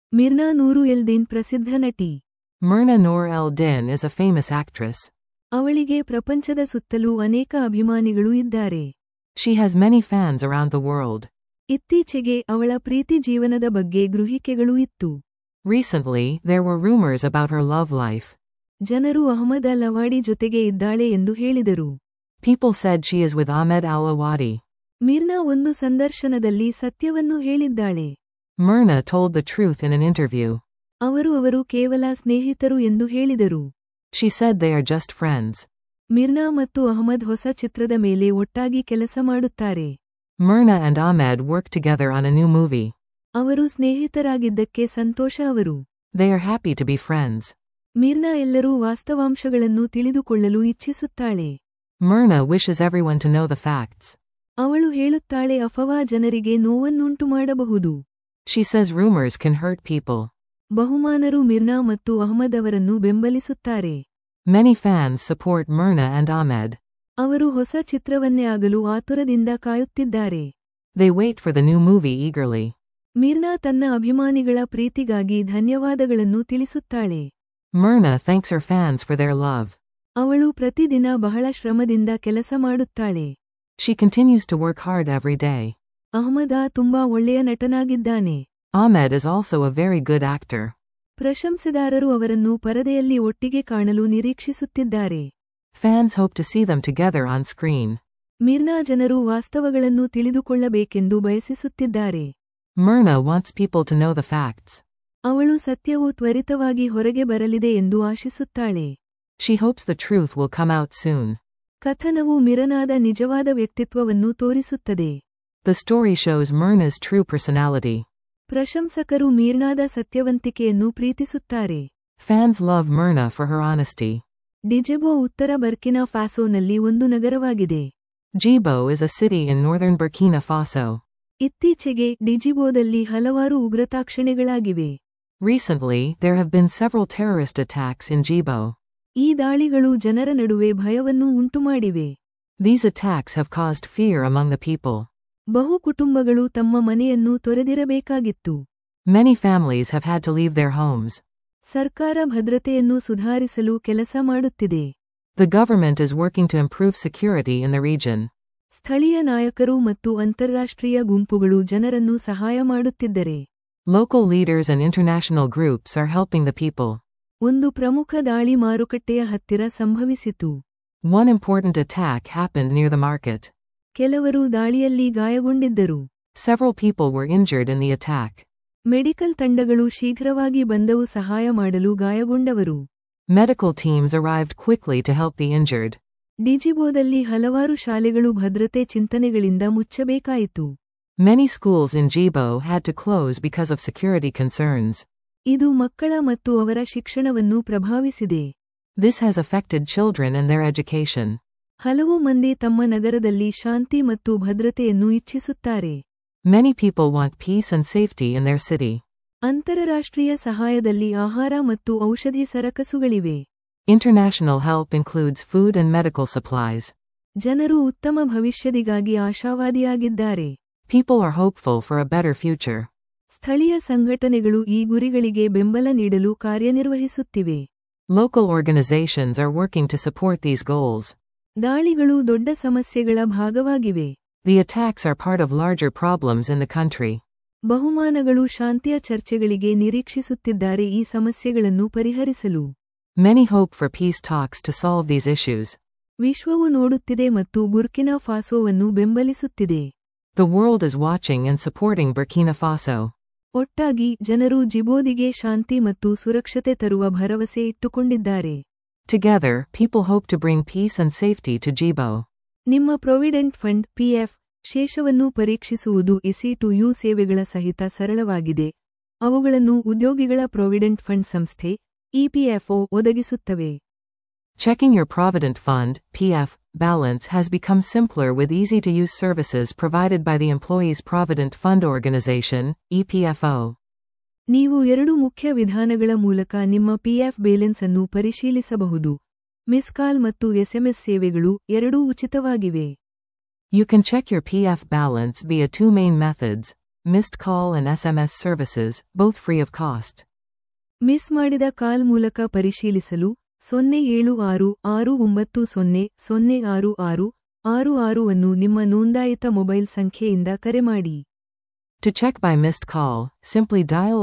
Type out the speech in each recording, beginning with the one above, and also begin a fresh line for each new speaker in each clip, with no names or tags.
ಮಿರ್ನಾ ನೂರ್ L ದಿನ್ ಪ್ರಸಿದ್ಧ ನಟಿ.
Myrna Noor el-Din is a famous actress.
ಅವಳಿಗೆ ಪ್ರಪಂಚದ ಸುತ್ತಲೂ ಅನೇಕ ಅಭಿಮಾನಿಗಳು ಇದ್ದಾರೆ.
She has many fans around the world.
ಇತ್ತೀಚೆಗೆ ಅವಳ ಪ್ರೀತಿ ಜೀವನದ ಬಗ್ಗೆ ಗ್ರಹಿಕೆಗಳು ಇತ್ತು.
Recently, there were rumors about her love life.
ಜನರು ಅಹಮದ್ ಅಲ್ ಅವಾಡಿ ಜೊತೆಗೆ ಇದ್ದಾಳೆ ಎಂದು ಹೇಳಿದರು.
People said she is with Ahmed al-Awadi.
ಮಿರ್ನಾ ಒಂದು ಸಂದರ್ಶನದಲ್ಲಿ ಸತ್ಯವನ್ನು ಹೇಳಿದ್ದಾಳೆ.
Myrna told the truth in an interview.
ಅವರು ಕೇವಲ ಸ್ನೇಹಿತರು ಎಂದು ಹೇಳಿದರು.
She said they are just friends.
ಮಿರ್ನಾ ಮತ್ತು ಅಹಮದ್ ಹೊಸ ಚಿತ್ರದ ಮೇಲೆ ಒಟ್ಟಾಗಿ ಕೆಲಸ ಮಾಡುತ್ತಾರೆ.
Myrna and Ahmed work together on a new movie.
ಅವರು ಸ್ನೇಹಿತರಾಗಿದ್ದಕ್ಕೆ ಸಂತೋಷ ಅವರು.
They are happy to be friends.
ಮಿರ್ನಾ ಎಲ್ಲರೂ ವಾಸ್ತವಾಂಶಗಳನ್ನು ತಿಳಿದುಕೊಳ್ಳಲು ಇಚ್ಛಿಸುತ್ತಾಳೆ.
Myrna wishes everyone to know the facts.
ಅವಳು ಹೇಳುತ್ತಾಳೆ ಅಫವಾ ಜನರಿಗೆ ನೋವನ್ನುಂಟು ಮಾಡಬಹುದು.
She says rumors can hurt people.
ಬಹುಮಾನರು ಮಿರ್ನಾ ಮತ್ತು ಅಹಮದ್ ಅವರನ್ನು ಬೆಂಬಲಿಸುತ್ತಾರೆ.
Many fans support Myrna and Ahmed.
ಅವರು ಹೊಸ ಚಿತ್ರವನ್ನೇ ಆಗಲು ಆತುರದಿಂದ ಕಾಯುತ್ತಿದ್ದಾರೆ.
They wait for the new movie eagerly.
ಮಿರ್ನಾ ತನ್ನ ಅಭಿಮಾನಿಗಳ ಪ್ರೀತಿಗಾಗಿ ಧನ್ಯವಾದಗಳನ್ನು ತಿಳಿಸುತ್ತಾಳೆ.
Myrna thanks her fans for their love.
ಅವಳು ಪ್ರತಿದಿನ ಬಹಳ ಶ್ರಮದಿಂದ ಕೆಲಸ ಮಾಡುತ್ತಾಳೆ.
She continues to work hard every day.
ಅಹಮದ ತುಂಬಾ ಒಳ್ಳೆಯ ನಟನಾಗಿದ್ದಾನೆ.
Ahmed is also a very good actor.
ಪ್ರಶಂಸೆದಾರರು ಅವರನ್ನು ಪರದೆಯಲ್ಲಿ ಒಟ್ಟಿಗೆ ಕಾಣಲು ನಿರೀಕ್ಷಿಸುತ್ತಿದ್ದಾರೆ.
Fans hope to see them together on screen.
ಮಿರ್ನಾ ಜನರು ವಾಸ್ತವಗಳನ್ನು ತಿಳಿದುಕೊಳ್ಳಬೇಕೆಂದು ಬಯಸಿಸುತ್ತಿದ್ದಾರೆ.
Myrna wants people to know the facts.
ಅವಳು ಸತ್ಯವು ತ್ವರಿತವಾಗಿ ಹೊರಗೆ ಬರಲಿದೆ ಎಂದು ಆಶಿಸುತ್ತಾಳೆ.
She hopes the truth will come out soon.
ಕಥನವು ಮಿರ್ನಾದ ನಿಜವಾದ ವ್ಯಕ್ತಿತ್ವವನ್ನು ತೋರಿಸುತ್ತದೆ.
The story shows Myrna's true personality.
ಪ್ರಶಂಸಕರು ಮಿರ್ನಾದ ಸತ್ಯವಂತಿಕೆಯನ್ನು ಪ್ರೀತಿಸುತ್ತಾರೆ.
Fans love Myrna for her honesty.
ಡಿಜೆಬೊ ಉತ್ತರ ಬರ್ಕಿನಾ ಫಾಸೋನಲ್ಲಿ ಒಂದು ನಗರವಾಗಿದೆ.
Djibo is a city in northern Burkina Faso.
ಇತ್ತೀಚೆಗೆ ಡಿಜಿಬೋದಲ್ಲಿ ಹಲವಾರು ಉಗ್ರತಾಕ್ಷಣೆಗಳಾಗಿವೆ.
Recently, there have been several terrorist attacks in Djibo.
ಈ ದಾಳಿಗಳು ಜನರ ನಡುವೆ ಭಯವನ್ನು ಉಂಟುಮಾಡಿವೆ.
These attacks have caused fear among the people.
ಬಹು ಕುಟುಂಬಗಳು ತಮ್ಮ ಮನೆಯನ್ನು ತೊರೆದಿರಬೇಕಾಗಿತ್ತು.
Many families have had to leave their homes.
ಸರ್ಕಾರ ಭದ್ರತೆಯನ್ನು ಸುಧಾರಿಸಲು ಕೆಲಸ ಮಾಡುತ್ತಿದೆ.
The government is working to improve security in the region.
ಸ್ಥಳೀಯ ನಾಯಕರು ಮತ್ತು ಅಂತಾರಾಷ್ಟ್ರೀಯ ಗುಂಪುಗಳು ಜನರನ್ನು ಸಹಾಯ ಮಾಡುತ್ತಿದ್ದರೆ.
Local leaders and international groups are helping the people.
ಒಂದು ಪ್ರಮುಖ ದಾಳಿ ಮಾರುಕಟ್ಟೆಯ ಹತ್ತಿರ ಸಂಭವಿಸಿತು.
One important attack happened near the market.
ಕೆಲವರು ದಾಳಿಯಲ್ಲಿ ಗಾಯಗೊಂಡಿದ್ದರು.
Several people were injured in the attack.
Medical ತಂಡಗಳು ಶೀಘ್ರವಾಗಿ ಬಂದವು ಸಹಾಯ ಮಾಡಲು ಗಾಯಗೊಂಡವರು.
Medical teams arrived quickly to help the injured.
ಡಿಜಿಬೋದಲ್ಲಿ ಹಲವಾರು ಶಾಲೆಗಳು ಭದ್ರತೆ ಚಿಂತನೆಗಳಿಂದ ಮುಚ್ಚಬೇಕಾಯಿತು.
Many schools in Djibo had to close because of security concerns.
ಇದು ಮಕ್ಕಳ ಮತ್ತು ಅವರ ಶಿಕ್ಷಣವನ್ನು ಪ್ರಭಾವಿಸಿದೆ.
This has affected children and their education.
ಹಲವು ಮಂದಿ ತಮ್ಮ ನಗರದಲ್ಲಿ ಶಾಂತಿ ಮತ್ತು ಭದ್ರತೆಯನ್ನು ಇಚ್ಛಿಸುತ್ತಾರೆ.
Many people want peace and safety in their city.
ಅಂತರರಾಷ್ಟ್ರೀಯ ಸಹಾಯದಲ್ಲಿ ಆಹಾರ ಮತ್ತು ಔಷಧಿ ಸರಕಸುಗಳಿವೆ.
International help includes food and medical supplies.
ಜನರು ಉತ್ತಮ ಭವಿಷ್ಯದಿಗಾಗಿ ಆಶಾವಾದಿಯಾಗಿದ್ದಾರೆ.
People are hopeful for a better future.
ಸ್ಥಳೀಯ ಸಂಘಟನೆಗಳು ಈ ಗುರಿಗಳಿಗೆ ಬೆಂಬಲ ನೀಡಲು ಕಾರ್ಯನಿರ್ವಹಿಸುತ್ತಿವೆ.
Local organizations are working to support these goals.
ದಾಳಿಗಳು ದೊಡ್ಡ ಸಮಸ್ಯೆಗಳ ಭಾಗವಾಗಿವೆ.
The attacks are part of larger problems in the country.
ಬಹುಮಾನಗಳು ಶಾಂತಿಯ ಚರ್ಚೆಗಳಿಗೆ ನಿರೀಕ್ಷಿಸುತ್ತಿದ್ದಾರೆ ಈ ಸಮಸ್ಯೆಗಳನ್ನು ಪರಿಹರಿಸಲು.
Many hope for peace talks to solve these issues.
ವಿಶ್ವವು ನೋಡುತ್ತಿದೆ ಮತ್ತು ಬುರ್ಕಿನಾ ಫಾಸೋವನ್ನು ಬೆಂಬಲಿಸುತ್ತಿದೆ.
The world is watching and supporting Burkina Faso.
ಒಟ್ಟಾಗಿ ಜನರು ಜಿಬೋದಿಗೆ ಶಾಂತಿ ಮತ್ತು ಸುರಕ್ಷತೆ ತರುವ ಭರವಸೆ ಇಟ್ಟುಕೊಂಡಿದ್ದಾರೆ.
Together, people hope to bring peace and safety to Djibo.
ನಿಮ್ಮ ಪ್ರೊವಿಡೆಂಟ್ ಫಂಡ್ (PF) ಶೇಷವನ್ನು ಪರೀಕ್ಷಿಸುವುದು EC2U ಸೇವೆಗಳ ಸಹಿತ ಸರಳವಾಗಿದೆ. ಅವುಗಳನ್ನು ಉದ್ಯೋಗಿಗಳ ಪ್ರೊವಿಡೆಂಟ್ ಫಂಡ್ ಸಂಸ್ಥೆ (EPFO) ಒದಗಿಸುತ್ತವೆ.
Checking your Provident Fund (PF) balance has become simpler with easy-to-use services provided by the Employees Provident Fund Organization (EPFO).
ನೀವು ಎರಡು ಮುಖ್ಯ ವಿಧಾನಗಳ ಮೂಲಕ ನಿಮ್ಮ PF ಬ್ಯಾಲೆನ್ಸ್ ಅನ್ನು ಪರಿಶೀಲಿಸಬಹುದು. ಮಿಸ್ ಕಾಲ್ ಮತ್ತು SMS ಸೇವೆಗಳು ಎರಡೂ ಉಚಿತವಾಗಿವೆ.
You can check your PF balance via two main methods: missed call and SMS services, both free of cost.
Miss ಮಾಡಿದ ಕಾಲ್ ಮೂಲಕ ಪರಿಶೀಲಿಸಲು 07669006666 ಅನ್ನು ನಿಮ್ಮ ನೋಂದಾಯಿತ ಮೊಬೈಲ್ ಸಂಖ್ಯೆಯಿಂದ ಕರೆ ಮಾಡಿ.
To check by missed call, simply dial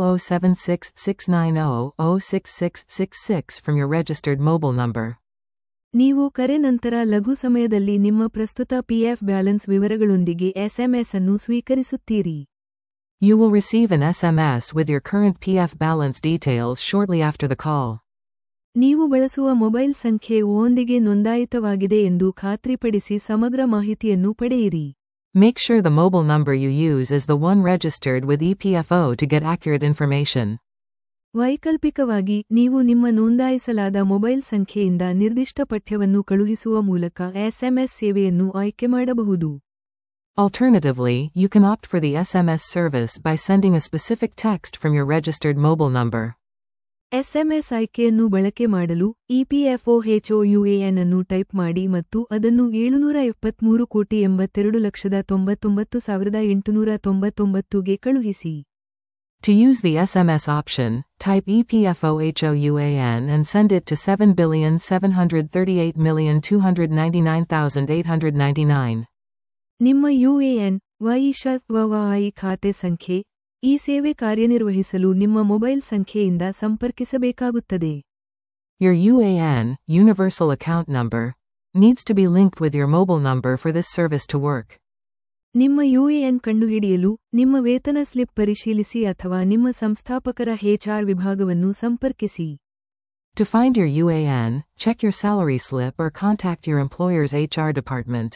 076-690-06666 from your registered mobile number.
ನೀವು ಕರೆ ನಂತರ ಲಘು ಸಮಯದಲ್ಲಿ ನಿಮ್ಮ ಪ್ರಸ್ತುತ ಪಿಎಫ್ ಬ್ಯಾಲೆನ್ಸ್ ವಿವರಗಳೊಂದಿಗೆ ಎಸ್ಎಂಎಸ್ ಅನ್ನು ಸ್ವೀಕರಿಸುತ್ತೀರಿ.
You will receive an SMS with your current PF balance details shortly after the call.
ನೀವು ಬಳಸುವ ಮೊಬೈಲ್ ಸಂಖ್ಯೆ ಒಂದಿಗೆ ನೋಂದಾಯಿತವಾಗಿದೆ ಎಂದು ಖಾತ್ರಿಪಡಿಸಿ ಸಮಗ್ರ ಮಾಹಿತಿಯನ್ನು ಪಡೆಯಿರಿ.
Make sure the mobile number you use is the one registered with EPFO to get accurate information.
ವೈಕಲ್ಪಿಕವಾಗಿ ನೀವು ನಿಮ್ಮ ನೋಂದಾಯಿಸಲಾದ ಮೊಬೈಲ್ ಸಂಖ್ಯೆಯಿಂದ ನಿರ್ದಿಷ್ಟ ಪಠ್ಯವನ್ನು ಕಳುಹಿಸುವ ಮೂಲಕ ಎಸ್ಎಂಎಸ್ ಸೇವೆಯನ್ನು ಆಯ್ಕೆ ಮಾಡಬಹುದು.
Alternatively, you can opt for the SMS service by sending a specific text from your registered mobile number.
SMS ಆಯ್ಕೆಯನ್ನು ಬಳಕೆ ಮಾಡಲು EPFOHOUAN ಅನ್ನು ಟೈಪ್ ಮಾಡಿ ಮತ್ತು ಅದನ್ನು 773,99,899ಗೆ ಕಳುಹಿಸಿ.
To use the SMS option, type EPFOHOUAN and send it to 7,738,299,899.
ನಿಮ್ಮ UAN ವೈಶವೈ ಖಾತೆ ಸಂಖ್ಯೆ ಈ ಸೇವೆ ಕಾರ್ಯನಿರ್ವಹಿಸಲು ನಿಮ್ಮ ಮೊಬೈಲ್ ಸಂಖ್ಯೆಯಿಂದ ಸಂಪರ್ಕಿಸಬೇಕಾಗುತ್ತದೆ.
Your UAN, Universal Account Number, needs to be linked with your mobile number for this service to work.
ನಿಮ್ಮ ಯುಎಎನ್ ಕಂಡುಹಿಡಿಯಲು ನಿಮ್ಮ ವೇತನ ಸ್ಲಿಪ್ ಪರಿಶೀಲಿಸಿ ಅಥವಾ ನಿಮ್ಮ ಸಂಸ್ಥಾಪಕರ HR ವಿಭಾಗವನ್ನು ಸಂಪರ್ಕಿಸಿ.
To find your UAN, check your salary slip or contact your employer's HR department.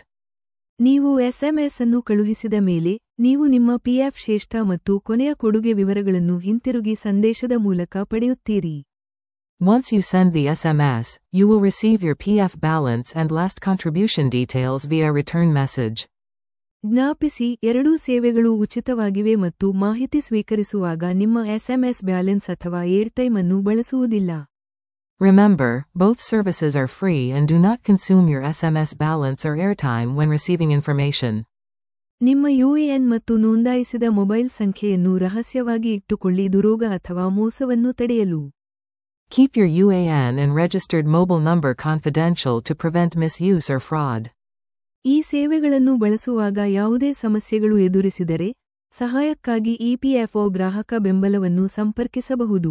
ನೀವು ಎಸ್ಎಂಎಸ್ ಅನ್ನು ಕಳುಹಿಸಿದ ಮೇಲೆ ನೀವು ನಿಮ್ಮ ಪಿಎಫ್ ಶ್ರೇಷ್ಠ ಮತ್ತು ಕೊನೆಯ ಕೊಡುಗೆ ವಿವರಗಳನ್ನು ಹಿಂತಿರುಗಿ ಸಂದೇಶದ ಮೂಲಕ ಪಡೆಯುತ್ತೀರಿ.
Once you send the SMS, you will receive your PF balance and last contribution details via return message.
ಜ್ಞಾಪಿಸಿ, ಎರಡೂ ಸೇವೆಗಳು ಉಚಿತವಾಗಿವೆ ಮತ್ತು ಮಾಹಿತಿ ಸ್ವೀಕರಿಸುವಾಗ ನಿಮ್ಮ ಎಸ್ಎಂಎಸ್ ಬ್ಯಾಲೆನ್ಸ್ ಅಥವಾ ಏರ್ಟೈಮ್ ಅನ್ನು ಬಳಸುವುದಿಲ್ಲ.
Remember, both services are free and do not consume your SMS balance or airtime when receiving information.
ನಿಮ್ಮ UAN ಮತ್ತು ನೋಂದಾಯಿಸಿದ ಮೊಬೈಲ್ ಸಂಖ್ಯೆಯನ್ನು ರಹಸ್ಯವಾಗಿ ಇಟ್ಟುಕೊಳ್ಳಿ ದುರೋಗ ಅಥವಾ ಮೋಸವನ್ನು ತಡೆಯಲು.
Keep your UAN and registered mobile number confidential to prevent misuse or fraud.
ಈ ಸೇವೆಗಳನ್ನು ಬಳಸುವಾಗ ಯಾವುದೇ ಸಮಸ್ಯೆಗಳು ಎದುರಿಸಿದರೆ, ಸಹಾಯಕ್ಕಾಗಿ EPFO ಗ್ರಾಹಕ ಬೆಂಬಲವನ್ನು ಸಂಪರ್ಕಿಸಬಹುದು.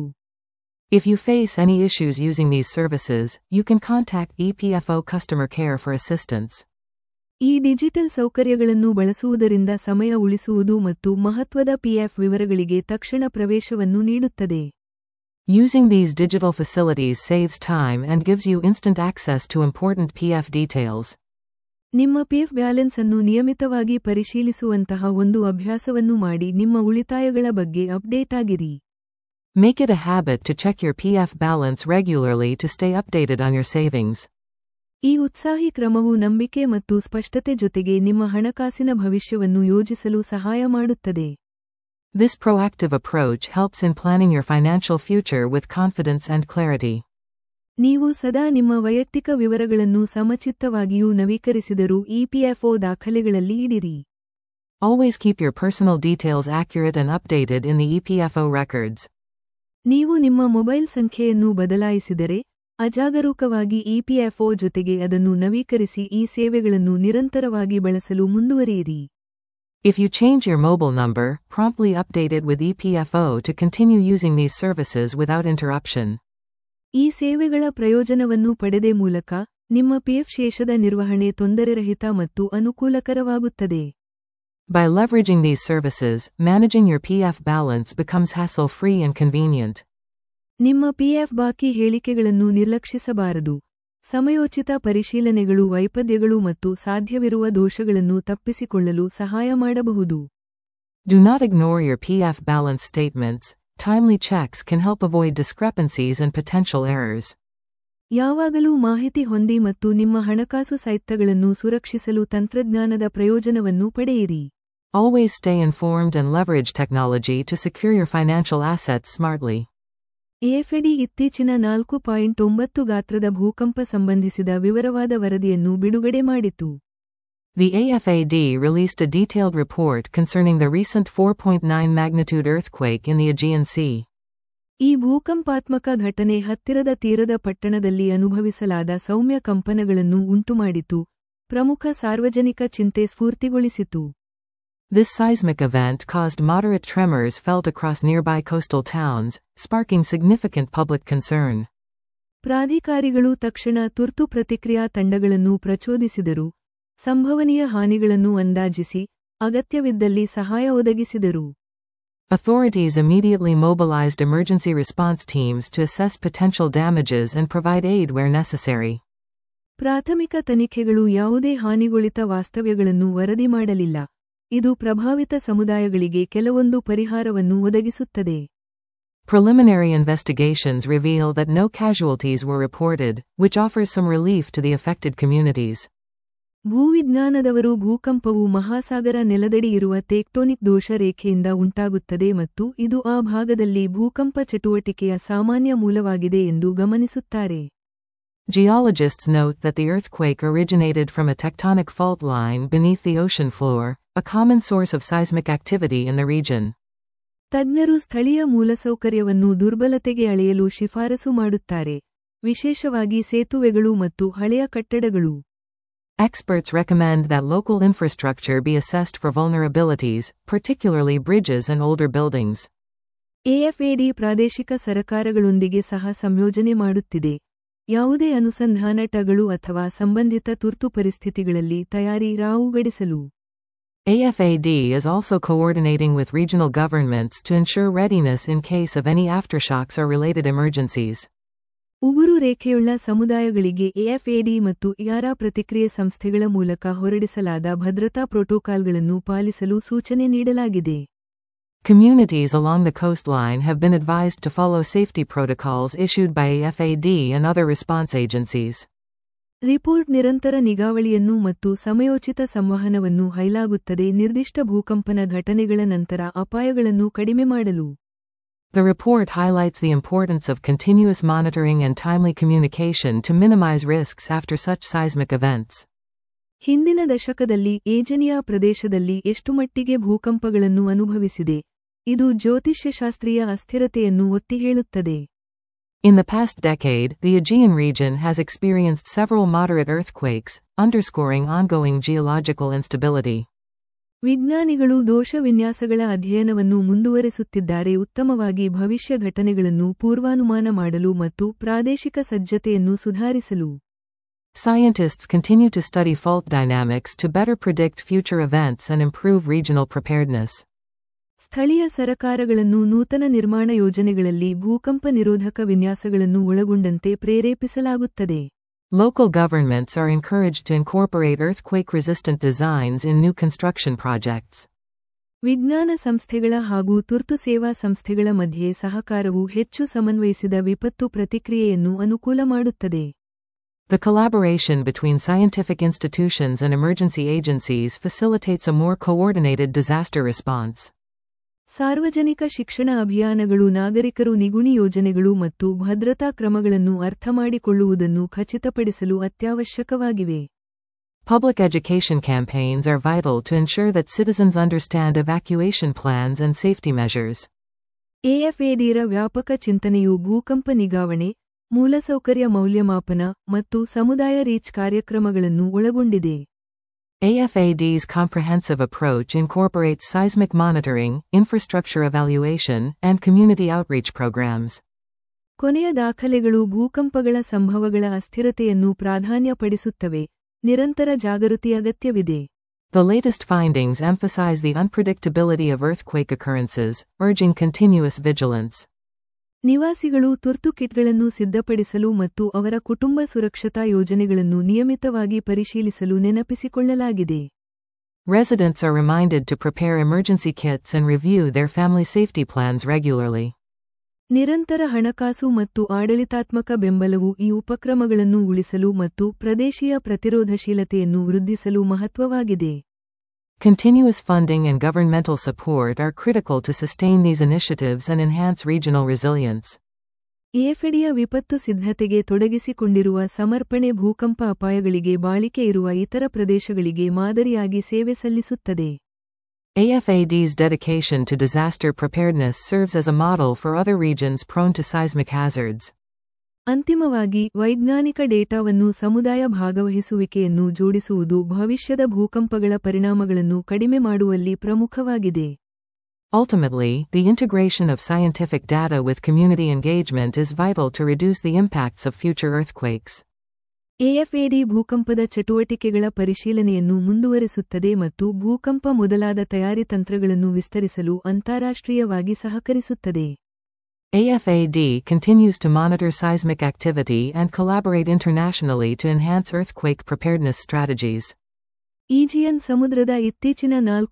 If you face any issues using these services, you can contact EPFO customer care for assistance.
ಈ ಡಿಜಿಟಲ್ ಸೌಕರ್ಯಗಳನ್ನು ಬಳಸುವುದರಿಂದ ಸಮಯ ಉಳಿಸುವುದು ಮತ್ತು ಮಹತ್ವದ ಪಿಎಫ್ ವಿವರಗಳಿಗೆ ತಕ್ಷಣ ಪ್ರವೇಶವನ್ನು ನೀಡುತ್ತದೆ.
Using these digital facilities saves time and gives you instant access to important PF details.
ನಿಮ್ಮ ಪಿಎಫ್ ಬ್ಯಾಲೆನ್ಸ್ ಅನ್ನು ನಿಯಮಿತವಾಗಿ ಪರಿಶೀಲಿಸುವಂತಹ ಒಂದು ಅಭ್ಯಾಸವನ್ನು ಮಾಡಿ ನಿಮ್ಮ ಉಳಿತಾಯಗಳ ಬಗ್ಗೆ ಅಪ್ಡೇಟ್ ಆಗಿರಿ.
Make it a habit to check your PF balance regularly to stay updated on your savings.
ಈ ಉತ್ಸಾಹಿ ಕ್ರಮವು ನಂಬಿಕೆ ಮತ್ತು ಸ್ಪಷ್ಟತೆ ಜೊತೆಗೆ ನಿಮ್ಮ ಹಣಕಾಸಿನ ಭವಿಷ್ಯವನ್ನು ಯೋಜಿಸಲು ಸಹಾಯ ಮಾಡುತ್ತದೆ.
This proactive approach helps in planning your financial future with confidence and clarity.
ನೀವು ಸದಾ ನಿಮ್ಮ ವೈಯಕ್ತಿಕ ವಿವರಗಳನ್ನು ಸಮಚಿತ್ತವಾಗಿಯೂ ನವೀಕರಿಸಿದರೂ EPFO ದಾಖಲೆಗಳಲ್ಲಿ ಇಡಿರಿ.
Always keep your personal details accurate and updated in the EPFO records.
ನೀವು ನಿಮ್ಮ ಮೊಬೈಲ್ ಸಂಖ್ಯೆಯನ್ನು ಬದಲಾಯಿಸಿದರೆ, ಅಜಾಗರೂಕವಾಗಿ EPFO ಜೊತೆಗೆ ಅದನ್ನು ನವೀಕರಿಸಿ ಈ ಸೇವೆಗಳನ್ನು ನಿರಂತರವಾಗಿ ಬಳಸಲು ಮುಂದುವರಿಯಿರಿ.
If you change your mobile number, promptly update it with EPFO to continue using these services without interruption.
ಈ ಸೇವೆಗಳ ಪ್ರಯೋಜನವನ್ನು ಪಡೆದೆ ಮೂಲಕ, ನಿಮ್ಮ ಪಿಎಫ್ ಶೇಷದ ನಿರ್ವಹಣೆ ತೊಂದರೆರಹಿತ ಮತ್ತು ಅನುಕೂಲಕರವಾಗುತ್ತದೆ.
By leveraging these services, managing your PF balance becomes hassle-free and convenient.
ನಿಮ್ಮ ಪಿಎಫ್ ಬಾಕಿ ಹೇಳಿಕೆಗಳನ್ನು ನಿರ್ಲಕ್ಷಿಸಬಾರದು. ಸಮಯೋಚಿತ ಪರಿಶೀಲನೆಗಳು ವೈಫಲ್ಯಗಳು ಮತ್ತು ಸಾಧ್ಯವಿರುವ ದೋಷಗಳನ್ನು ತಪ್ಪಿಸಿಕೊಳ್ಳಲು ಸಹಾಯ ಮಾಡಬಹುದು.
Do not ignore your PF balance statements. Timely checks can help avoid discrepancies and potential errors.
ಯಾವಾಗಲೂ ಮಾಹಿತಿ ಹೊಂದಿ ಮತ್ತು ನಿಮ್ಮ ಹಣಕಾಸು ಸೈಟ್ಗಳನ್ನು ಸುರಕ್ಷಿಸಲು ತಂತ್ರಜ್ಞಾನದ ಪ್ರಯೋಜನವನ್ನು ಪಡೆಯಿರಿ.
Always stay informed and leverage technology to secure your financial assets smartly.
AFD ಇತ್ತೀಚಿನ 4.9 ಗಾತ್ರದ ಭೂಕಂಪ ಸಂಬಂಧಿಸಿದ ವಿವರವಾದ ವರದಿಯನ್ನು ಬಿಡುಗಡೆ ಮಾಡಿತು.
The AFAD released a detailed report concerning the recent 4.9 magnitude earthquake in the Aegean Sea.
ಈ ಭೂಕಂಪಾತ್ಮಕ ಘಟನೆ ಹತ್ತಿರದ ತೀರದ ಪಟ್ಟಣದಲ್ಲಿ ಅನುಭವಿಸಲಾದ ಸೌಮ್ಯ ಕಂಪನಗಳನ್ನು ಉಂಟುಮಾಡಿತು, ಪ್ರಮುಖ ಸಾರ್ವಜನಿಕ ಚಿಂತೆ ಸ್ಫೂರ್ತಿಗೊಳಿಸಿತು.
This seismic event caused moderate tremors felt across nearby coastal towns, sparking significant public concern.
ಪ್ರಾಧಿಕಾರಿಗಳು ತಕ್ಷಣ ತುರ್ತು ಪ್ರತಿಕ್ರಿಯಾ ತಂಡಗಳನ್ನು ಪ್ರಚೋದಿಸಿದರು, ಸಂಭವನೀಯ ಹಾನಿಗಳನ್ನು ಅಂದಾಜಿಸಿ, ಅಗತ್ಯವಿದ್ದಲ್ಲಿ ಸಹಾಯ ಒದಗಿಸಿದರು.
Authorities immediately mobilized emergency response teams to assess potential damages and provide aid where necessary.
ಪ್ರಾಥಮಿಕ ತನಿಖೆಗಳು ಯಾವುದೇ ಹಾನಿಗೊಳಿತ ವಾಸ್ತವ್ಯಗಳನ್ನು ವರದಿ ಮಾಡಲಿಲ್ಲ. ಇದು ಪ್ರಭಾವಿತ ಸಮುದಾಯಗಳಿಗೆ ಕೆಲವೊಂದು ಪರಿಹಾರವನ್ನು ಒದಗಿಸುತ್ತದೆ.
Preliminary investigations reveal that no casualties were reported, which offers some relief to the affected communities.
ಭೂವಿಜ್ಞಾನದವರು ಭೂಕಂಪವು ಮಹಾಸಾಗರ ನೆಲದಡಿ ಇರುವ ಟೆಕ್ಟೋನಿಕ್ ದೋಷ ರೇಖೆಯಿಂದ ಉಂಟಾಗುತ್ತದೆ ಮತ್ತು ಇದು ಆ ಭಾಗದಲ್ಲಿ ಭೂಕಂಪ ಚಟುವಟಿಕೆಯ ಸಾಮಾನ್ಯ ಮೂಲವಾಗಿದೆ ಎಂದು ಗಮನಿಸುತ್ತಾರೆ.
Geologists note that the earthquake originated from a tectonic fault line beneath the ocean floor, a common source of seismic activity in the region.
ತಜ್ಞರು ಸ್ಥಳೀಯ ಮೂಲಸೌಕರ್ಯವನ್ನು ದುರ್ಬಲತೆಗೆ ಅಳೆಯಲು ಶಿಫಾರಸು ಮಾಡುತ್ತಾರೆ, ವಿಶೇಷವಾಗಿ ಸೇತುವೆಗಳು ಮತ್ತು ಹಳೆಯ ಕಟ್ಟಡಗಳು.
Experts recommend that local infrastructure be assessed for vulnerabilities, particularly bridges and older buildings.
AFAD ಪ್ರಾದೇಶಿಕ ಸರಕಾರಗಳೊಂದಿಗೆ ಸಹ ಸಂಯೋಜನೆ ಮಾಡುತ್ತಿದೆ, ಯಾವುದೇ ಅನುಸಂಧಾನ ಟಗಳು ಅಥವಾ ಸಂಬಂಧಿತ ತುರ್ತು ಪರಿಸ್ಥಿತಿಗಳಲ್ಲಿ ತಯಾರಿ ರಾವುಗಡಿಸಲು.
AFAD is also coordinating with regional governments to ensure readiness in case of any aftershocks or related emergencies.
ಉಗುರು ರೇಖೆಯುಳ್ಳ ಸಮುದಾಯಗಳಿಗೆ AFAD ಮತ್ತು IARA ಪ್ರತಿಕ್ರಿಯೆ ಸಂಸ್ಥೆಗಳ ಮೂಲಕ ಹೊರಡಿಸಲಾದ ಭದ್ರತಾ ಪ್ರೋಟೋಕಾಲ್ಗಳನ್ನು ಪಾಲಿಸಲು ಸೂಚನೆ ನೀಡಲಾಗಿದೆ.
Communities along the coastline have been advised to follow safety protocols issued by AFAD and other response agencies.
Report ನಿರಂತರ ನಿಗಾವಳಿಯನ್ನು ಮತ್ತು ಸಮಯೋಚಿತ ಸಂವಹನವನ್ನು ಹೈಲಾಗುತ್ತದೆ ನಿರ್ದಿಷ್ಟ ಭೂಕಂಪನ ಘಟನೆಗಳ ನಂತರ ಅಪಾಯಗಳನ್ನು ಕಡಿಮೆ ಮಾಡಲು.
The report highlights the importance of continuous monitoring and timely communication to minimize risks after such seismic events.
ಹಿಂದಿನ ದಶಕದಲ್ಲಿ ಏಜೆನಿಯಾ ಪ್ರದೇಶದಲ್ಲಿ ಎಷ್ಟುಮಟ್ಟಿಗೆ ಭೂಕಂಪಗಳನ್ನು ಅನುಭವಿಸಿದೆ, ಇದು ಜ್ಯೋತಿಷ್ಯಶಾಸ್ತ್ರೀಯ ಅಸ್ಥಿರತೆಯನ್ನು ಒತ್ತಿ ಹೇಳುತ್ತದೆ.
In the past decade, the Aegean region has experienced several moderate earthquakes, underscoring ongoing geological instability.
ವಿಜ್ಞಾನಿಗಳು ದೋಷ ವಿನ್ಯಾಸಗಳ ಅಧ್ಯಯನವನ್ನು ಮುಂದುವರೆಸುತ್ತಿದ್ದಾರೆ ಉತ್ತಮವಾಗಿ ಭವಿಷ್ಯ ಘಟನೆಗಳನ್ನು ಪೂರ್ವಾನುಮಾನ ಮಾಡಲು ಮತ್ತು ಪ್ರಾದೇಶಿಕ ಸಜ್ಜತೆಯನ್ನು ಸುಧಾರಿಸಲು.
Scientists continue to study fault dynamics to better predict future events and improve regional preparedness.
ಸ್ಥಳೀಯ ಸರಕಾರಗಳನ್ನು ನೂತನ ನಿರ್ಮಾಣ ಯೋಜನೆಗಳಲ್ಲಿ ಭೂಕಂಪ ನಿರೋಧಕ ವಿನ್ಯಾಸಗಳನ್ನು ಒಳಗೊಂಡಂತೆ ಪ್ರೇರೇಪಿಸಲಾಗುತ್ತದೆ.
Local governments are encouraged to incorporate earthquake-resistant designs in new construction projects.
ವಿಜ್ಞಾನ ಸಂಸ್ಥೆಗಳ ಹಾಗೂ ತುರ್ತು ಸೇವಾ ಸಂಸ್ಥೆಗಳ ಮಧ್ಯೆ ಸಹಕಾರವು ಹೆಚ್ಚು ಸಮನ್ವಯಿಸಿದ ವಿಪತ್ತು ಪ್ರತಿಕ್ರಿಯೆಯನ್ನು ಅನುಕೂಲ ಮಾಡುತ್ತದೆ.
The collaboration between scientific institutions and emergency agencies facilitates a more coordinated disaster response.
ಸಾರ್ವಜನಿಕ ಶಿಕ್ಷಣ ಅಭಿಯಾನಗಳು ನಾಗರಿಕರು ನಿಗುಣಿ ಯೋಜನೆಗಳು ಮತ್ತು ಭದ್ರತಾ ಕ್ರಮಗಳನ್ನು ಅರ್ಥಮಾಡಿಕೊಳ್ಳುವುದನ್ನು ಖಚಿತಪಡಿಸಲು ಅತ್ಯವಶ್ಯಕವಾಗಿವೆ.
Public education campaigns are vital to ensure that citizens understand evacuation plans and safety measures.
AFADರ ವ್ಯಾಪಕ ಚಿಂತನೆಯು ಭೂಕಂಪ ನಿಗಾವಣೆ, ಮೂಲಸೌಕರ್ಯ ಮೌಲ್ಯಮಾಪನ ಮತ್ತು ಸಮುದಾಯ ರೀಚ್ ಕಾರ್ಯಕ್ರಮಗಳನ್ನು ಒಳಗೊಂಡಿದೆ.
AFAD's comprehensive approach incorporates seismic monitoring, infrastructure evaluation, and community outreach programs.
ಕೊನೆಯ ದಾಖಲೆಗಳು ಭೂಕಂಪಗಳ ಸಂಭವಗಳ ಅಸ್ಥಿರತೆಯನ್ನು ಪ್ರಾಧಾನ್ಯಪಡಿಸುತ್ತವೆ, ನಿರಂತರ ಜಾಗೃತಿ ಅಗತ್ಯವಿದೆ.
The latest findings emphasize the unpredictability of earthquake occurrences, urging continuous vigilance.
ನಿವಾಸಿಗಳು ತುರ್ತು ಕಿಟ್ಗಳನ್ನು ಸಿದ್ಧಪಡಿಸಲು ಮತ್ತು ಅವರ ಕುಟುಂಬ ಸುರಕ್ಷತಾ ಯೋಜನೆಗಳನ್ನು ನಿಯಮಿತವಾಗಿ ಪರಿಶೀಲಿಸಲು ನೆನಪಿಸಿಕೊಳ್ಳಲಾಗಿದೆ.
Residents are reminded to prepare emergency kits and review their family safety plans regularly.
ನಿರಂತರ ಹಣಕಾಸು ಮತ್ತು ಆಡಳಿತಾತ್ಮಕ ಬೆಂಬಲವು ಈ ಉಪಕ್ರಮಗಳನ್ನು ಉಳಿಸಲು ಮತ್ತು ಪ್ರದೇಶೀಯ ಪ್ರತಿರೋಧಶೀಲತೆಯನ್ನು ವೃದ್ಧಿಸಲು ಮಹತ್ವವಾಗಿದೆ.
Continuous funding and governmental support are critical to sustain these initiatives and enhance regional resilience.
ಎಫೆಡಿಯ ವಿಪತ್ತು ಸಿದ್ಧತೆಗೆ ತೊಡಗಿಸಿಕೊಂಡಿರುವ ಸಮರ್ಪಣೆ ಭೂಕಂಪ ಅಪಾಯಗಳಿಗೆ ಬಾಳಿಕೆ ಇರುವ ಇತರ ಪ್ರದೇಶಗಳಿಗೆ ಮಾದರಿಯಾಗಿ ಸೇವೆ ಸಲ್ಲಿಸುತ್ತದೆ.
AFAD's dedication to disaster preparedness serves as a model for other regions prone to seismic hazards.
ಅಂತಿಮವಾಗಿ, ವೈಜ್ಞಾನಿಕ ಡೇಟಾವನ್ನು ಸಮುದಾಯ ಭಾಗವಹಿಸುವಿಕೆಯನ್ನು ಜೋಡಿಸುವುದು ಭವಿಷ್ಯದ ಭೂಕಂಪಗಳ ಪರಿಣಾಮಗಳನ್ನು ಕಡಿಮೆ ಮಾಡುವಲ್ಲಿ ಪ್ರಮುಖವಾಗಿದೆ.
Ultimately, the integration of scientific data with community engagement is vital to reduce the impacts of future earthquakes.
AFAD ಭೂಕಂಪದ ಚಟುವಟಿಕೆಗಳ ಪರಿಶೀಲನೆಯನ್ನು ಮುಂದುವರೆಸುತ್ತದೆ ಮತ್ತು ಭೂಕಂಪ ಮೊದಲಾದ ತಯಾರಿ ತಂತ್ರಗಳನ್ನು ವಿಸ್ತರಿಸಲು ಅಂತಾರಾಷ್ಟ್ರೀಯವಾಗಿ ಸಹಕರಿಸುತ್ತದೆ.
AFAD continues to monitor seismic activity and collaborate internationally to enhance earthquake preparedness strategies.
Aegean ಸಮುದ್ರದ ಇತ್ತೀಚಿನ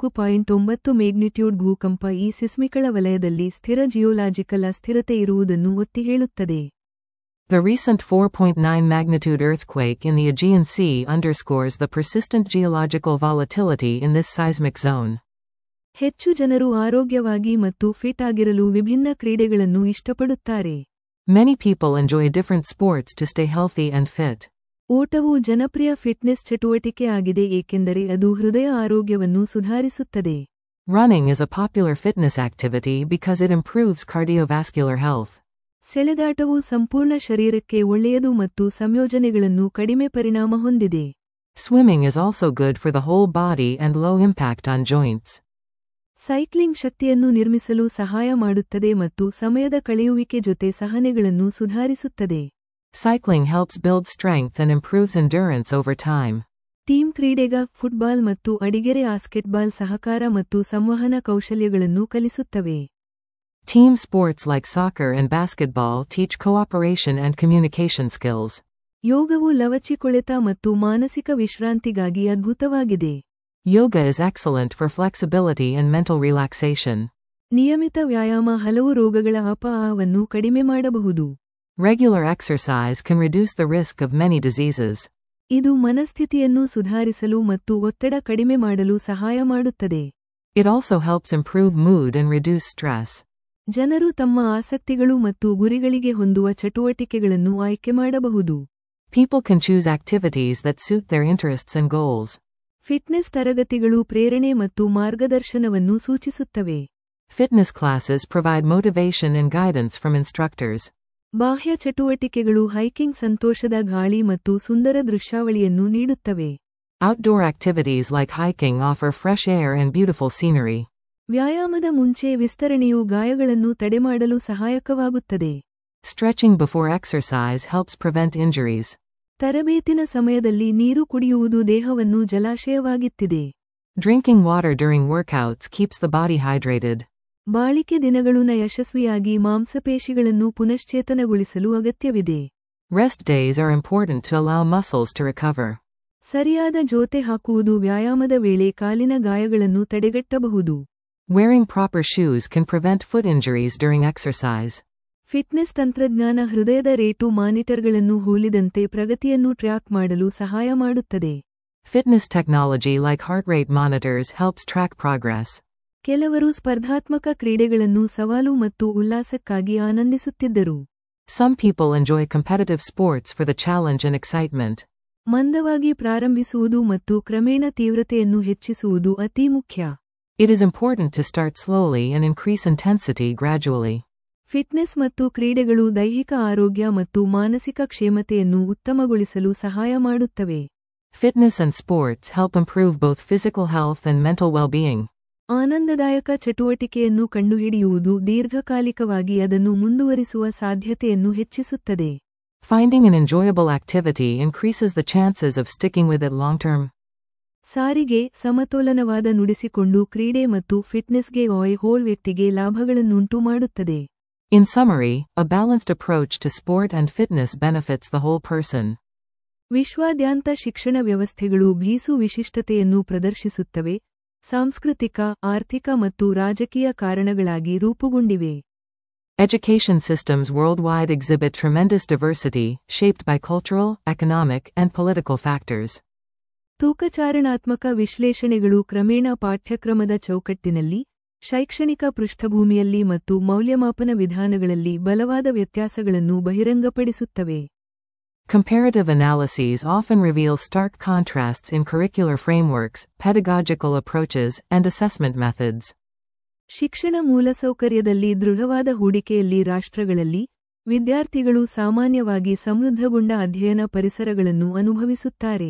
4.9 ಮ್ಯಾಗ್ನಿಟ್ಯೂಡ್ ಭೂಕಂಪ ಈ ಸಿಸ್ಮಿಕಳ ವಲಯದಲ್ಲಿ ಸ್ಥಿರ ಜಿಯೋಲಾಜಿಕಲ್ ಅಸ್ಥಿರತೆ ಇರುವುದನ್ನು ಒತ್ತಿ ಹೇಳುತ್ತದೆ.
The recent 4.9 magnitude earthquake in the Aegean Sea underscores the persistent geological volatility in this seismic zone.
ಹೆಚ್ಚು ಜನರು ಆರೋಗ್ಯವಾಗಿ ಮತ್ತು ಫಿಟ್ ಆಗಿರಲು ವಿಭಿನ್ನ ಕ್ರೀಡೆಗಳನ್ನು ಇಷ್ಟಪಡುತ್ತಾರೆ.
Many people enjoy different sports to stay healthy and fit.
ಓಟವು ಜನಪ್ರಿಯ ಫಿಟ್ನೆಸ್ ಚಟುವಟಿಕೆ ಆಗಿದೆ ಏಕೆಂದರೆ ಅದು ಹೃದಯ ಆರೋಗ್ಯವನ್ನು ಸುಧಾರಿಸುತ್ತದೆ.
Running is a popular fitness activity because it improves cardiovascular health.
ಸೆಳೆದಾಟವು ಸಂಪೂರ್ಣ ಶರೀರಕ್ಕೆ ಒಳ್ಳೆಯದು ಮತ್ತು ಸಂಯೋಜನೆಗಳನ್ನು ಕಡಿಮೆ ಪರಿಣಾಮ ಹೊಂದಿದೆ.
Swimming is also good for the whole body and low impact on joints.
Cycling ಶಕ್ತಿಯನ್ನು ನಿರ್ಮಿಸಲು ಸಹಾಯ ಮಾಡುತ್ತದೆ ಮತ್ತು ಸಮಯದ ಕಳೆಯುವಿಕೆ ಜೊತೆ ಸಹನೆಗಳನ್ನು ಸುಧಾರಿಸುತ್ತದೆ.
Cycling helps build strength and improves endurance over time.
Team ಕ್ರೀಡೆಗ ಫುಟ್ಬಾಲ್ ಮತ್ತು ಅಡಿಗೆರೆ ಬಾಸ್ಕೆಟ್ಬಾಲ್ ಸಹಕಾರ ಮತ್ತು ಸಂವಹನ ಕೌಶಲ್ಯಗಳನ್ನು ಕಲಿಸುತ್ತವೆ.
Team sports like soccer and basketball teach cooperation and communication skills.
ಯೋಗವು ಲವಚಿಕೊಳೆತ ಮತ್ತು ಮಾನಸಿಕ ವಿಶ್ರಾಂತಿಗಾಗಿ ಅದ್ಭುತವಾಗಿದೆ.
Yoga is excellent for flexibility and mental relaxation.
ನಿಯಮಿತ ವ್ಯಾಯಾಮ ಹಲವು ರೋಗಗಳ ಅಪಾಯವನ್ನು ಕಡಿಮೆ ಮಾಡಬಹುದು.
Regular exercise can reduce the risk of many diseases.
ಇದು ಮನಸ್ಥಿತಿಯನ್ನು ಸುಧಾರಿಸಲು ಮತ್ತು ಒತ್ತಡ ಕಡಿಮೆ ಮಾಡಲು ಸಹಾಯ ಮಾಡುತ್ತದೆ.
It also helps improve mood and reduce stress.
ಜನರು ತಮ್ಮ ಆಸಕ್ತಿಗಳು ಮತ್ತು ಗುರಿಗಳಿಗೆ ಹೊಂದುವ ಚಟುವಟಿಕೆಗಳನ್ನು ಆಯ್ಕೆ ಮಾಡಬಹುದು.
People can choose activities that suit their interests and goals.
Fitness ತರಗತಿಗಳು ಪ್ರೇರಣೆ ಮತ್ತು ಮಾರ್ಗದರ್ಶನವನ್ನು ಸೂಚಿಸುತ್ತವೆ.
Fitness classes provide motivation and guidance from instructors.
ಬಾಹ್ಯ ಚಟುವಟಿಕೆಗಳು ಹೈಕಿಂಗ್ ಸಂತೋಷದ ಗಾಳಿ ಮತ್ತು ಸುಂದರ ದೃಶ್ಯಾವಳಿಯನ್ನು ನೀಡುತ್ತವೆ.
Outdoor activities like hiking offer fresh air and beautiful scenery.
ವ್ಯಾಯಾಮದ ಮುಂಚೆ ವಿಸ್ತರಣೆಯು ಗಾಯಗಳನ್ನು ತಡೆಮಾಡಲು ಸಹಾಯಕವಾಗುತ್ತದೆ.
Stretching before exercise helps prevent injuries.
ತರಬೇತಿನ ಸಮಯದಲ್ಲಿ ನೀರು ಕುಡಿಯುವುದು ದೇಹವನ್ನು ಜಲಾಶಯವಾಗಿತ್ತಿದೆ.
Drinking water during workouts keeps the body hydrated.
ಬಾಳಿಕೆ ದಿನಗಳನ್ನು ಯಶಸ್ವಿಯಾಗಿ ಮಾಂಸಪೇಶಿಗಳನ್ನು ಪುನಶ್ಚೇತನಗೊಳಿಸಲು ಅಗತ್ಯವಿದೆ.
Rest days are important to allow muscles to recover.
ಸರಿಯಾದ ಜೋತೆ ಹಾಕುವುದು ವ್ಯಾಯಾಮದ ವೇಳೆ ಕಾಲಿನ ಗಾಯಗಳನ್ನು ತಡೆಗಟ್ಟಬಹುದು.
Wearing proper shoes can prevent foot injuries during exercise.
Fitness ತಂತ್ರಜ್ಞಾನ ಹೃದಯದ ರೇಟು ಮಾನಿಟರ್ಗಳನ್ನು ಹೋಲಿದಂತೆ ಪ್ರಗತಿಯನ್ನು ಟ್ರ್ಯಾಕ್ ಮಾಡಲು ಸಹಾಯ ಮಾಡುತ್ತದೆ.
Fitness technology like heart rate monitors helps track progress.
ಕೆಲವರು ಸ್ಪರ್ಧಾತ್ಮಕ ಕ್ರೀಡೆಗಳನ್ನು ಸವಾಲು ಮತ್ತು ಉಲ್ಲಾಸಕ್ಕಾಗಿ ಆನಂದಿಸುತ್ತಿದ್ದರು.
Some people enjoy competitive sports for the challenge and excitement.
ಮಂದವಾಗಿ ಪ್ರಾರಂಭಿಸುವುದು ಮತ್ತು ಕ್ರಮೇಣ ತೀವ್ರತೆಯನ್ನು ಹೆಚ್ಚಿಸುವುದು ಅತಿ ಮುಖ್ಯ.
It is important to start slowly and increase intensity gradually.
Fitness ಮತ್ತು ಕ್ರೀಡೆಗಳು ದೈಹಿಕ ಆರೋಗ್ಯ ಮತ್ತು ಮಾನಸಿಕ ಕ್ಷೇಮತೆಯನ್ನು ಉತ್ತಮಗೊಳಿಸಲು ಸಹಾಯ ಮಾಡುತ್ತವೆ.
Fitness and sports help improve both physical health and mental well-being.
ಆನಂದದಾಯಕ ಚಟುವಟಿಕೆಯನ್ನು ಕಂಡುಹಿಡಿಯುವುದು ದೀರ್ಘಕಾಲಿಕವಾಗಿ ಅದನ್ನು ಮುಂದುವರಿಸುವ ಸಾಧ್ಯತೆಯನ್ನು ಹೆಚ್ಚಿಸುತ್ತದೆ.
Finding an enjoyable activity increases the chances of sticking with it long-term.
ಸಾರಿಗೆ ಸಮತೋಲನವಾದ ನುಡಿಸಿಕೊಂಡು ಕ್ರೀಡೆ ಮತ್ತು ಫಿಟ್ನೆಸ್ಗೆ ಹೋಲ್ ವ್ಯಕ್ತಿಗೆ ಲಾಭಗಳನ್ನುಂಟು ಮಾಡುತ್ತದೆ.
In summary, a balanced approach to sport and fitness benefits the whole person.
ವಿಶ್ವಾದ್ಯಂತ ಶಿಕ್ಷಣ ವ್ಯವಸ್ಥೆಗಳು ಭೀಸು ವಿಶಿಷ್ಟತೆಯನ್ನು ಪ್ರದರ್ಶಿಸುತ್ತವೆ, ಸಾಂಸ್ಕೃತಿಕ, ಆರ್ಥಿಕ ಮತ್ತು ರಾಜಕೀಯ ಕಾರಣಗಳಾಗಿ ರೂಪುಗೊಂಡಿವೆ.
Education systems worldwide exhibit tremendous diversity, shaped by cultural, economic, and political factors.
ತೂಕಚಾರಣಾತ್ಮಕ ವಿಶ್ಲೇಷಣೆಗಳು ಕ್ರಮೇಣ ಪಾಠ್ಯಕ್ರಮದ ಚೌಕಟ್ಟಿನಲ್ಲಿ, ಶೈಕ್ಷಣಿಕ ಪೃಷ್ಠಭೂಮಿಯಲ್ಲಿ ಮತ್ತು ಮೌಲ್ಯಮಾಪನ ವಿಧಾನಗಳಲ್ಲಿ ಬಲವಾದ ವ್ಯತ್ಯಾಸಗಳನ್ನು ಬಹಿರಂಗಪಡಿಸುತ್ತವೆ.
Comparative analyses often reveal stark contrasts in curricular frameworks, pedagogical approaches, and assessment methods.
ಶಿಕ್ಷಣ ಮೂಲಸೌಕರ್ಯದಲ್ಲಿ ದೃಢವಾದ ಹೂಡಿಕೆಯಲ್ಲಿ ರಾಷ್ಟ್ರಗಳಲ್ಲಿ ವಿದ್ಯಾರ್ಥಿಗಳು ಸಾಮಾನ್ಯವಾಗಿ ಸಮೃದ್ಧಗೊಂಡ ಅಧ್ಯಯನ ಪರಿಸರಗಳನ್ನು ಅನುಭವಿಸುತ್ತಾರೆ.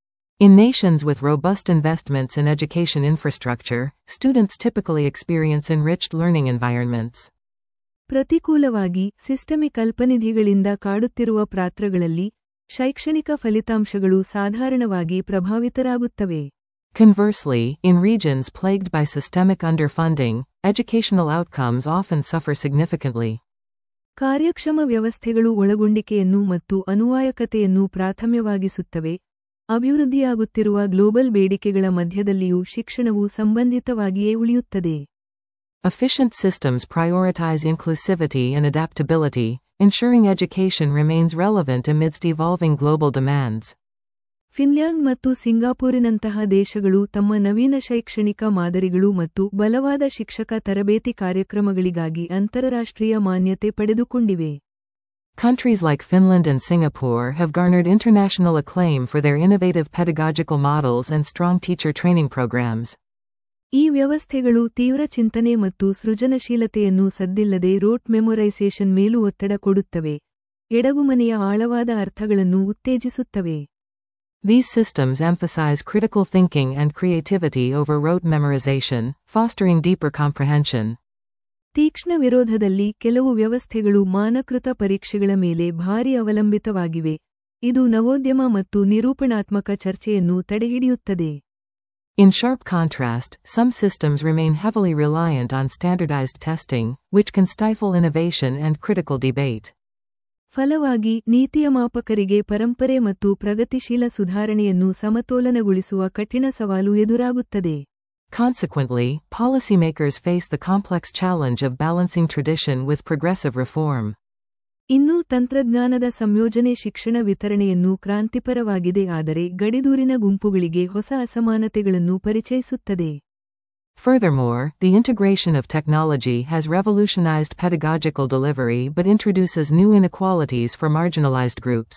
In nations with robust investments in education infrastructure, students typically experience enriched learning environments.
ಪ್ರತಿಕೂಲವಾಗಿ, ಸಿಸ್ಟಮಿಕ್ ಅಲ್ಪನಿಧಿಗಳಿಂದ ಕಾಡುತ್ತಿರುವ ಪಾತ್ರಗಳಲ್ಲಿ ಶೈಕ್ಷಣಿಕ ಫಲಿತಾಂಶಗಳು ಸಾಧಾರಣವಾಗಿ ಪ್ರಭಾವಿತರಾಗುತ್ತವೆ.
Conversely, in regions plagued by systemic underfunding, educational outcomes often suffer significantly.
ಕಾರ್ಯಕ್ಷಮ ವ್ಯವಸ್ಥೆಗಳು ಒಳಗೊಂಡಿಕೆಯನ್ನು ಮತ್ತು ಅನುವಾಯಕತೆಯನ್ನು ಪ್ರಾಥಮ್ಯವಾಗಿಸುತ್ತವೆ. ಅಭಿವೃದ್ಧಿಯಾಗುತ್ತಿರುವ ಗ್ಲೋಬಲ್ ಬೇಡಿಕೆಗಳ ಮಧ್ಯದಲ್ಲಿಯೂ ಶಿಕ್ಷಣವು ಸಂಬಂಧಿತವಾಗಿಯೇ ಉಳಿಯುತ್ತದೆ.
Efficient systems prioritize inclusivity and adaptability, ensuring education remains relevant amidst evolving global demands.
Finland ಮತ್ತು ಸಿಂಗಾಪುರಿನಂತಹ ದೇಶಗಳು ತಮ್ಮ ನವೀನ ಶೈಕ್ಷಣಿಕ ಮಾದರಿಗಳು ಮತ್ತು ಬಲವಾದ ಶಿಕ್ಷಕ ತರಬೇತಿ ಕಾರ್ಯಕ್ರಮಗಳಿಗಾಗಿ ಅಂತರರಾಷ್ಟ್ರೀಯ ಮಾನ್ಯತೆ ಪಡೆದುಕೊಂಡಿವೆ.
Countries like Finland and Singapore have garnered international acclaim for their innovative pedagogical models and strong teacher training programs.
ಈ ವ್ಯವಸ್ಥೆಗಳು ತೀವ್ರ ಚಿಂತನೆ ಮತ್ತು ಸೃಜನಶೀಲತೆಯನ್ನು ಸದ್ದಿಲ್ಲದೆ ರೋಟ್ ಮೆಮೊರೈಸೇಷನ್ ಮೇಲೂ ಒತ್ತಡ ಕೊಡುತ್ತವೆ, ಎಡಗುಮನೆಯ ಆಳವಾದ ಅರ್ಥಗಳನ್ನು ಉತ್ತೇಜಿಸುತ್ತವೆ.
These systems emphasize critical thinking and creativity over rote memorization, fostering deeper comprehension.
ತೀಕ್ಷ್ಣ ವಿರೋಧದಲ್ಲಿ ಕೆಲವು ವ್ಯವಸ್ಥೆಗಳು ಮಾನಕೃತ ಪರೀಕ್ಷೆಗಳ ಮೇಲೆ ಭಾರಿ ಅವಲಂಬಿತವಾಗಿವೆ, ಇದು ನವೋದ್ಯಮ ಮತ್ತು ನಿರೂಪಣಾತ್ಮಕ ಚರ್ಚೆಯನ್ನು ತಡೆಹಿಡಿಯುತ್ತದೆ.
In sharp contrast, some systems remain heavily reliant on standardized testing, which can stifle innovation and critical debate.
ಫಲವಾಗಿ, ನೀತಿಯ ಮಾಪಕರಿಗೆ ಪರಂಪರೆ ಮತ್ತು ಪ್ರಗತಿಶೀಲ ಸುಧಾರಣೆಯನ್ನು ಸಮತೋಲನಗೊಳಿಸುವ ಕಠಿಣ ಸವಾಲು ಎದುರಾಗುತ್ತದೆ.
Consequently, policymakers face the complex challenge of balancing tradition with progressive reform.
ಇನ್ನೂ ತಂತ್ರಜ್ಞಾನದ ಸಂಯೋಜನೆ ಶಿಕ್ಷಣ ವಿತರಣೆಯನ್ನು ಕ್ರಾಂತಿಪರವಾಗಿದೆ, ಆದರೆ ಗಡಿದೂರಿನ ಗುಂಪುಗಳಿಗೆ ಹೊಸ ಅಸಮಾನತೆಗಳನ್ನು ಪರಿಚಯಿಸುತ್ತದೆ.
Furthermore, the integration of technology has revolutionized pedagogical delivery but introduces new inequalities for marginalized groups.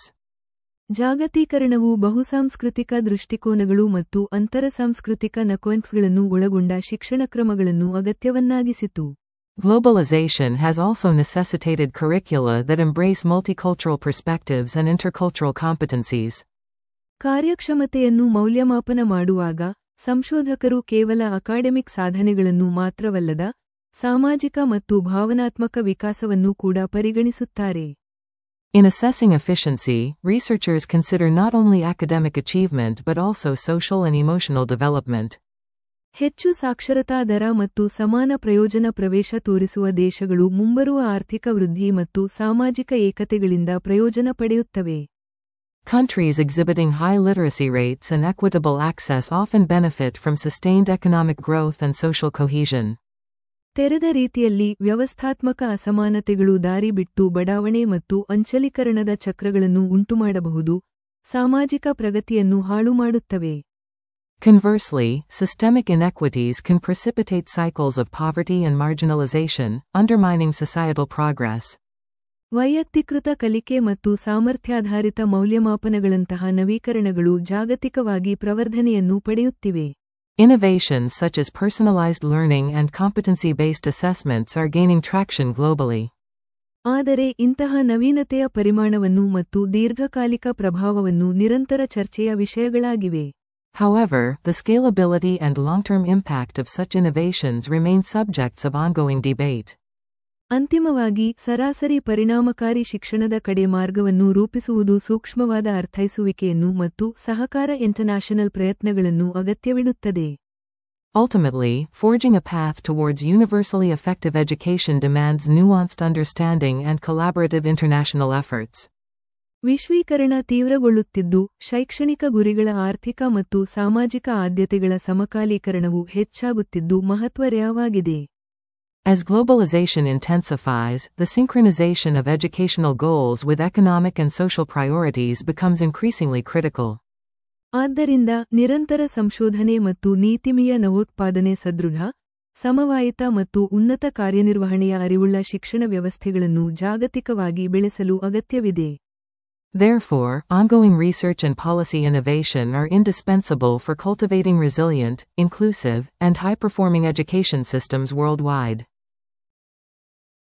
ಜಾಗತೀಕರಣವು ಬಹುಸಾಂಸ್ಕೃತಿಕ ದೃಷ್ಟಿಕೋನಗಳು ಮತ್ತು ಅಂತರಸಾಂಸ್ಕೃತಿಕ ನಕ್ವನ್ಸ್ಗಳನ್ನು ಒಳಗೊಂಡ ಶಿಕ್ಷಣ ಕ್ರಮಗಳನ್ನು ಅಗತ್ಯವನ್ನಾಗಿಸಿತು.
Globalization has also necessitated curricula that embrace multicultural perspectives and intercultural competencies.
ಕಾರ್ಯಕ್ಷಮತೆಯನ್ನು ಮೌಲ್ಯಮಾಪನ ಮಾಡುವಾಗ, ಸಂಶೋಧಕರು ಕೇವಲ ಅಕಾಡೆಮಿಕ್ ಸಾಧನೆಗಳನ್ನು ಮಾತ್ರವಲ್ಲದ ಸಾಮಾಜಿಕ ಮತ್ತು ಭಾವನಾತ್ಮಕ ವಿಕಾಸವನ್ನು ಕೂಡ ಪರಿಗಣಿಸುತ್ತಾರೆ.
In assessing efficiency, researchers consider not only academic achievement but also social and emotional development.
ಹೆಚ್ಚು ಸಾಕ್ಷರತಾ ದರ ಮತ್ತು ಸಮಾನ ಪ್ರಯೋಜನ ಪ್ರವೇಶ ತೋರಿಸುವ ದೇಶಗಳು ಮುಂಬರುವ ಆರ್ಥಿಕ ವೃದ್ಧಿ ಮತ್ತು ಸಾಮಾಜಿಕ ಏಕತೆಗಳಿಂದ ಪ್ರಯೋಜನ ಪಡೆಯುತ್ತವೆ.
Countries exhibiting high literacy rates and equitable access often benefit from sustained economic growth and social cohesion.
ತೆರೆದ ರೀತಿಯಲ್ಲಿ ವ್ಯವಸ್ಥಾತ್ಮಕ ಅಸಮಾನತೆಗಳು ದಾರಿ ಬಿಟ್ಟು ಬಡಾವಣೆ ಮತ್ತು ಅಂಚಲೀಕರಣದ ಚಕ್ರಗಳನ್ನು ಉಂಟುಮಾಡಬಹುದು, ಸಾಮಾಜಿಕ ಪ್ರಗತಿಯನ್ನು ಹಾಳುಮಾಡುತ್ತವೆ.
Conversely, systemic inequities can precipitate cycles of poverty and marginalization, undermining societal progress.
ವೈಯಕ್ತೀಕೃತ ಕಲಿಕೆ ಮತ್ತು ಸಾಮರ್ಥ್ಯಾಧಾರಿತ ಮೌಲ್ಯಮಾಪನಗಳಂತಹ ನವೀಕರಣಗಳು ಜಾಗತಿಕವಾಗಿ ಪ್ರವರ್ಧನೆಯನ್ನು ಪಡೆಯುತ್ತಿವೆ.
Innovations such as personalized learning and competency-based assessments are gaining traction globally.
ಆದರೆ ಇಂತಹ ನವೀನತೆಯ ಪರಿಮಾಣವನ್ನು ಮತ್ತು ದೀರ್ಘಕಾಲಿಕ ಪ್ರಭಾವವನ್ನು ನಿರಂತರ ಚರ್ಚೆಯ ವಿಷಯಗಳಾಗಿವೆ.
However, the scalability and long-term impact of such innovations remain subjects of ongoing debate.
ಅಂತಿಮವಾಗಿ, ಸರಾಸರಿ ಪರಿಣಾಮಕಾರಿ ಶಿಕ್ಷಣದ ಕಡೆ ಮಾರ್ಗವನ್ನು ರೂಪಿಸುವುದು ಸೂಕ್ಷ್ಮವಾದ ಅರ್ಥೈಸುವಿಕೆಯನ್ನು ಮತ್ತು ಸಹಕಾರ ಇಂಟರ್ನ್ಯಾಷನಲ್ ಪ್ರಯತ್ನಗಳನ್ನು ಅಗತ್ಯವಿಡುತ್ತದೆ.
Ultimately, forging a path towards universally effective education demands nuanced understanding and collaborative international efforts.
ವಿಶ್ವೀಕರಣ ತೀವ್ರಗೊಳ್ಳುತ್ತಿದ್ದು, ಶೈಕ್ಷಣಿಕ ಗುರಿಗಳ ಆರ್ಥಿಕ ಮತ್ತು ಸಾಮಾಜಿಕ ಆದ್ಯತೆಗಳ ಸಮಕಾಲೀಕರಣವು ಹೆಚ್ಚಾಗುತ್ತಿದ್ದು ಮಹತ್ವರ್ಯವಾಗಿದೆ.
As globalization intensifies, the synchronization of educational goals with economic and social priorities becomes increasingly critical.
ಆದ್ದರಿಂದ, ನಿರಂತರ ಸಂಶೋಧನೆ ಮತ್ತು ನೀತಿಮೀಯ ನವೋತ್ಪಾದನೆ ಸದೃಢ, ಸಮವಾಯಿತ ಮತ್ತು ಉನ್ನತ ಕಾರ್ಯನಿರ್ವಹಣೆಯ ಅರಿವುಳ್ಳ ಶಿಕ್ಷಣ ವ್ಯವಸ್ಥೆಗಳನ್ನು ಜಾಗತಿಕವಾಗಿ ಬೆಳೆಸಲು ಅಗತ್ಯವಿದೆ.
Therefore, ongoing research and policy innovation are indispensable for cultivating resilient, inclusive, and high-performing education systems worldwide.